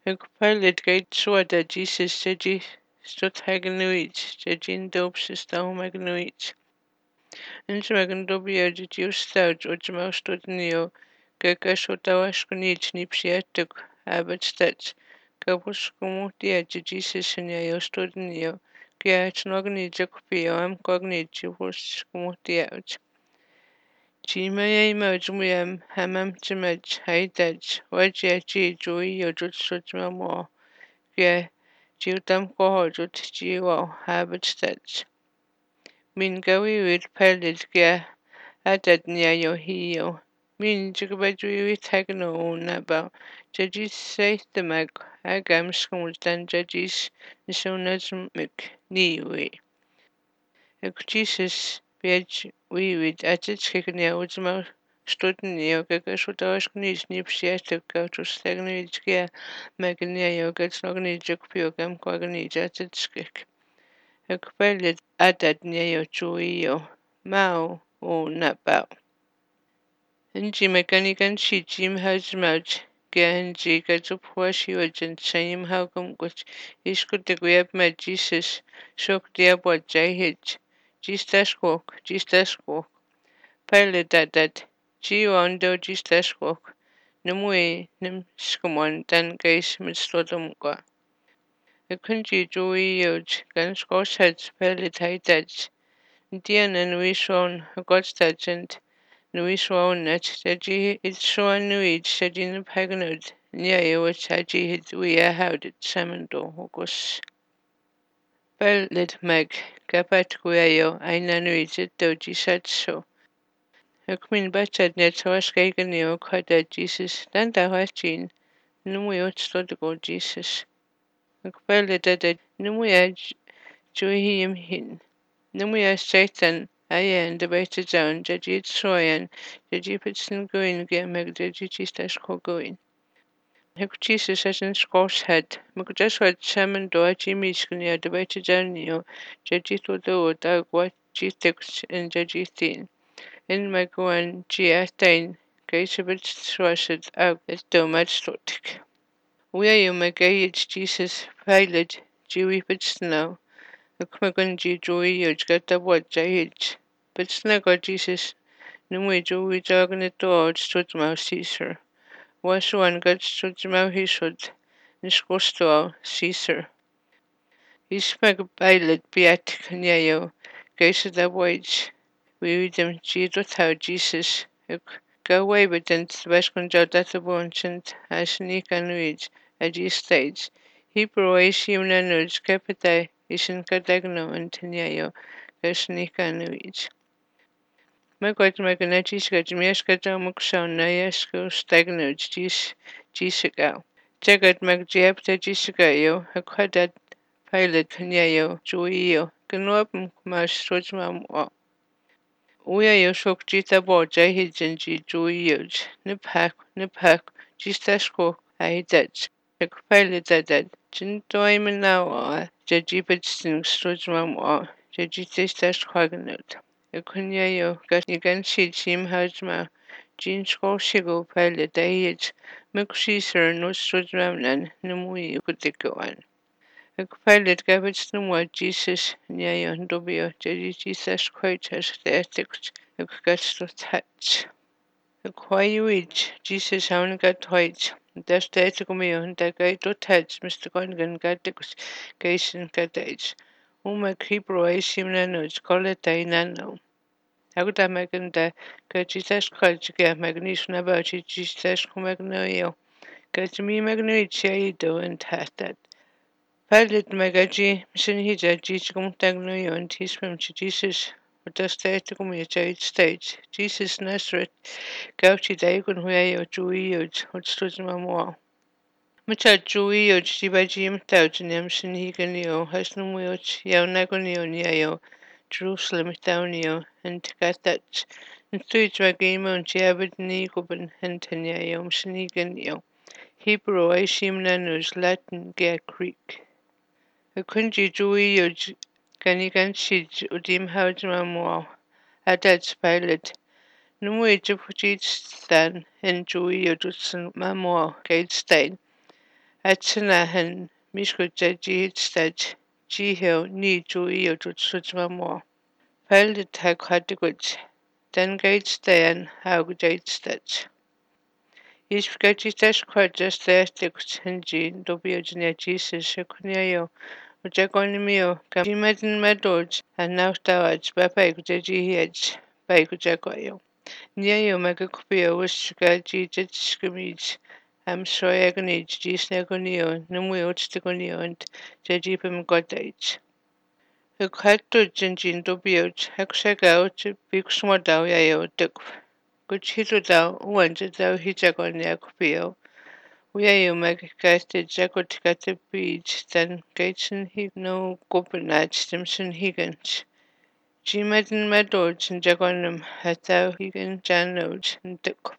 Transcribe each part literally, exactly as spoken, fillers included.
Ag Pilate gaid suada Jesus seji stot haganuit, sejin dopsis dau maganuit. Inchmagan dobia jiu stout or jamal stot neo, gaga sotawashkunich nipsiatuk, abbot stats, gabushkumutia Jesus and yo stot neo, giat nogni jakupio am cogni jivus kumutiat. Chimay mojmuyam hamam chimaj haidaj, wajaji joy yojut sotmamo, gia jiutam kohojut jiwa habit stats. Min gawi with pellet gia adat nia yo hio. Min jigabaju with hagno naba, judges say the mag, agam school than judges, nishonas mik, niwi. Jesus Piedge we with atitskiknia uzma studni yoga sutaskni snipsiatek to stagnitskia magnia yoga snogni jukpiogam quagni atitskik. Ekpelit adat neo chuio mau o napau. Inji mechanican she jim has mouch. Ganji gazupwashi urgent shame how come which is good the grab my Jesus shook dear what jay hitch. Jesus walk, Jesus walk. Pilot that that. Gio ondo Jesus walk. Numwe nim skumon dan gaze mislodumqa. A country joy yoj, gan scosh heads pilot high dutch. Dian and we shown a god sturgeon. Nui swan net saji it swan nuid sajin paganod. Nia which haji hid we a howded samando hogos. Bell lit meg, gapat guayo, aina nuid it doji sat so. A queen butchered net so skaganio quada Jesus, dan da hachin, numwe otstodigo Jesus. A bell lit at numwe juhim hin. Numwe Satan. Aya and the better zone, Jajit Soyan, Jajipitson going, get meg Jajichistas going. Hekuchisis as in Scots head, Mukjaswat Salmon Doachi Mishkunia, the better zone, Jajito do, dog what Jitix and Jajitin. In my goan, Giatain, Gaisabit Swashed out as Domatstotic. We are you, my gayage Jesus, pilot, Jewy pit snow. Akmagunji joy, Yojgata what Jahich. But snuggle Jesus, Numwe we jogging it dodge stood mouse Caesar. Was one got stood mouse he should, Niscosto Caesar. He spag pilot beat Canyayo, Gaze the wage. We read them Jesus how Jesus. Go away with them, Vascon Jodata Bonchant, as sneak and read, at these stage. Hebrew Asian nudes, Capita, Isan Cadagno and Tanyayo, Gasnik and read. Magwat magnachis gajmiaskata muksana yasko stagnant jis jisiga. Jagat magjiapta jisigayo, a quadat pilot nyayo, juio, ganwap mas sojmam. Uya shok jita boja hijanji juioj, nipak, nipak, jistasko, ahidat. A pilot that jintoiman now, jajipet sing sojmam, jajitastas quaganut. Kunyayo gat nigan shim hajma jin sko shigo pile dayage mukshisar no sudramnan numui kutikoan. A pilot gabits numwa Jesus nyayo dobio jadi Jesus quite as the ethics a gasto touch. A quiet Jesus haun got white. Das the etikomio and the guy to touch Mister Gongan got the gation gadage. Uma Hebrew Asian nanos call it a nano. Agda maganda Jesus Christ get magnesium about Jesus magnoio. Get me magnoia do and tatted. Pilot magaji, Missin Hija, Jesus Tagnoio and Tismum to Jesus. What does that to come at stage? Jesus Nazareth, Gauchi Dagon Huyo, Juioj, what stood my more. Mucha Juioj, Jibajim Tautinum, Sin Higanio, has no wheelch, Yao Nagonio, Niao. Jerusalem Downio and Gatat, and three dragimo and Jabed Nigoban and Tanyayo Siniganio, Hebrew Ashim Nanus, Latin Gare Creek. A country Juio Ganigan Shij Udim Haujamamo, Adat Pilot, Numwe Jupujit Stan, and Juio Jutsun Mamo, Gate Stain. Atsanahan Mishkuta Jihstad Jihil Ni Juio Jutsujmamo. Pellet Hakatiguts. Den Gatestayan Haugdatstad. Ishkajitas Quadras Thestics and Jean Dobiogenia Jesus Shakunio. Ujagonimio Kamimadin Madoj and now Stowage Bapag Jaji Baikujagoyo. Niayo Magakupio was Gaji Jitskimij. Am Soyagonij, Gisnagonio, Numuotstagonio, and Jajipum Godage. A catto gingin dobiot, Hexagao, Bixmodao Yayo, Duck. Good Hitodao, wanted thou Hijagon Yakupio. We are you magacasted Jacot got the beach, then Gateson he no Gopinat Stimson Higgins. Gmadden Madoj and Jagonum had thou Higgin Janoj and Duck.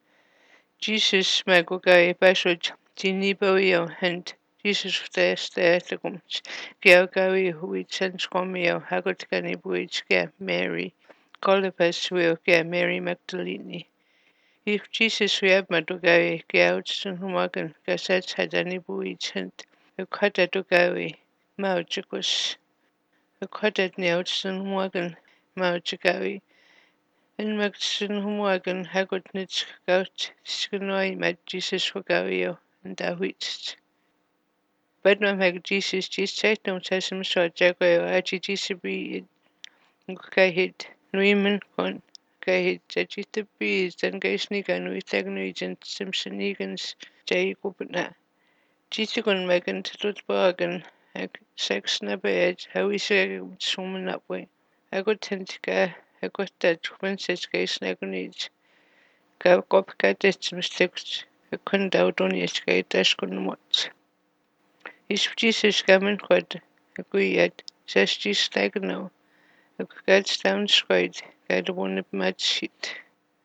Jesus Magogai Bashoj, Tini Boyo, and Jesus there there the gums. Geogawi who sends comio, Hagotgani Buich, Gare Mary, Golipus will get Mary Magdalene. If Jesus we have Madogai, Gauts and Humagan, Gassets had any buich, and a cutter to Gawi, Mauchicus, a cutter Nauts and Humagan, Mauchigawi. En Maxen Humagan Hagotnitz Gout Skanoi met Jesus for Gavio and Dawitst. Bedlam Hag Jesus Jesus Tatum Tassim saw Jago Achi Jesus be Gahid Nuiman Con Gahid Jajita Bees and Gaisnigan with Agnoigent Simpson Egans Jay Gupna. Jitigun Megan to Bargain Hag Sex Nabba Edge how we say summon up way. I got tentica. I got that princess case nagonage. Gav copycat mistakes. I couldn't out on your skate dash couldn't watch. His Jesus gammon quad. Agree yet. Says Jesus like no. I got down squid. Got one of mad shit.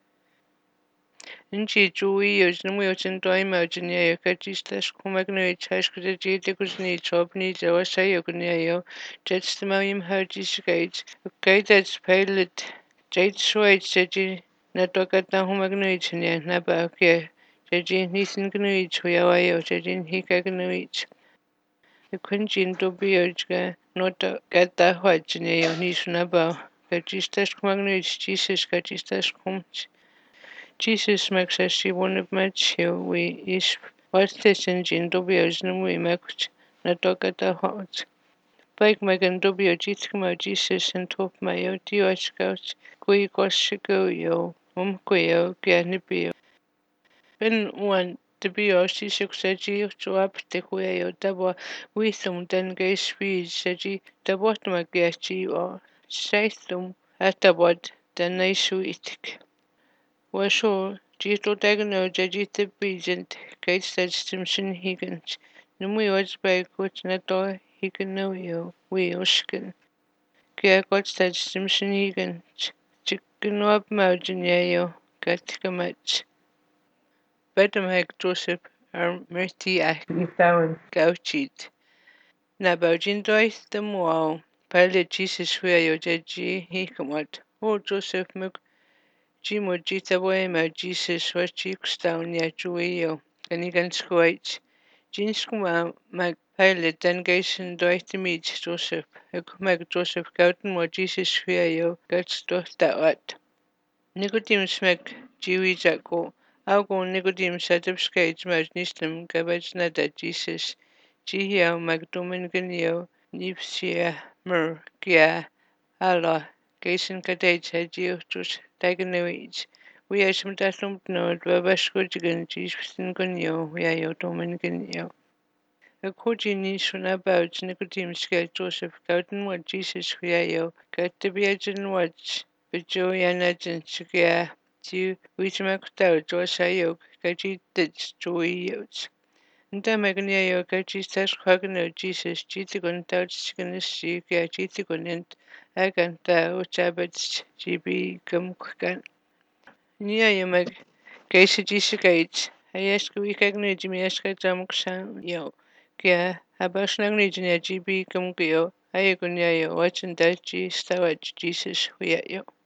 Inji Joey is no way to imagine ya. Got Jesus dash come acknowledge. Hash could a jade was need job needs. I was say you can ya. Jets the million hard Jesus guides. Okay, that's pilot. Jade Swade said you not talk at the home acknowledge and never okay. Judging his acknowledge who you are, judging he acknowledge. The quinjin to be urged not to get that white in your niece never. But Jesus acknowledge Jesus got Jesus comes. Jesus makes us see one of my chill. We is what's this engine to be urged and we make not talk at the heart. Bike Megan W. Jitskimo Jesus and top mayo, Dio Scouts, Gui Goshiko, Um Quio, Ganibio. Ben one, the Bio, she succeeded to up the Quio, double with them, then gay speed, said he, the bottom of Gachi or say them at the bot, then they sweet. Was sure, Gito Dagano, Jajita Begent, Gate said Stimson Higgins. No we was by good not he can know you, we Oskin. Kia got said Stimson Higgins. Chicken up mountain yayo, got to match. Bedam hag Joseph, or Merty Acne found gouchid. Na Belgian dois the wall. Pilot Jesus where your judgy he come out. Oh Joseph Mug Jimo Jita way my Jesus was cheeks down ya Juio. And he can squat. Jeans come out, my pilot then gation doit to meet Joseph. I come back Joseph Goughton what Jesus where you got stuff that what. Nicodemus meg Jewy Jacko. I'll go Nicodemus set up skates, mas nistum, gabaj nada Jesus. Jihio magdomin ganio, nipsia, mur, gia, Allah, gason kadage had you just diagnoid. We are some datum node, babashkojigan, Jesus ganio, we are your domin ganio. According to about Nicodemus scale Joseph Goughton what Jesus we are yo, got to be a gen watch. But Joey and Legend Shigia, to which Macdowell, Josh Ayok, Gaji Ditch, Joey Yotes. And then Magania Gaji Stash Quagano, Jesus, Jitigon, Douch, Chiganisty, Jitigon, and Agan, Tao, Chabats, G B, Gumkan. Nia you mag Gacy Jishigate. I ask we acknowledge me ask a Jamukshan yo. Kia, Habash Nagnijin, G B, Gumgio. I go near you, watching that G, Stowage, Jesus, we at you.